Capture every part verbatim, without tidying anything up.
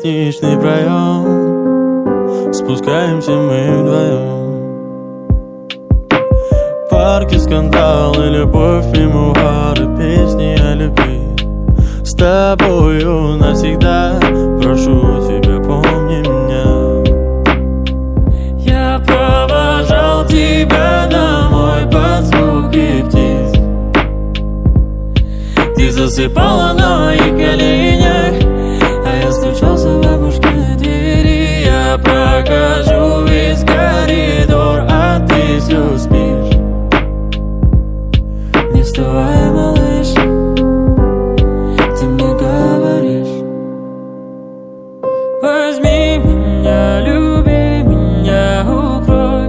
лестничный проем, спускаемся мы вдвоем. Парки, скандалы, любовь, мемуары, песни о любви. С тобою навсегда, прошу тебя, помни меня. Я провожал тебя домой под звуки птиц. Ты засыпала на моих коленях, а я стучался в бабушкиной двери. Я прохожу весь коридор, а ты все спишь. Не вставай, малыш, ты мне говоришь: возьми меня, люби меня, укрой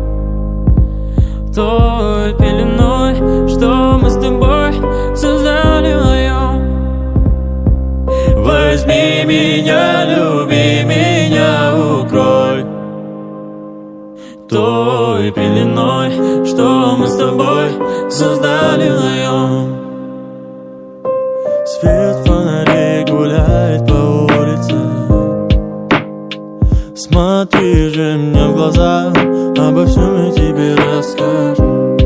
той пеленой, что мы с тобой создали вдвоем. Возьми меня, люби меня, укрой той пеленой, что мы с тобой создали вдвоем. Свет фонарей гуляет по улице. Смотри же мне в глаза, обо всем я тебе расскажу.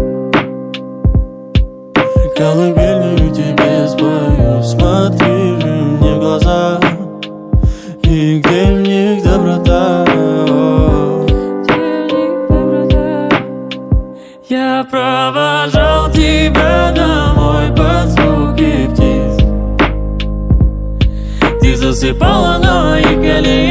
Колыбельную тебе спою. Смотри же мне в глаза, и где в них доброта? Я провожал тебя домой под звуки птиц. Ты засыпала на моих коленях,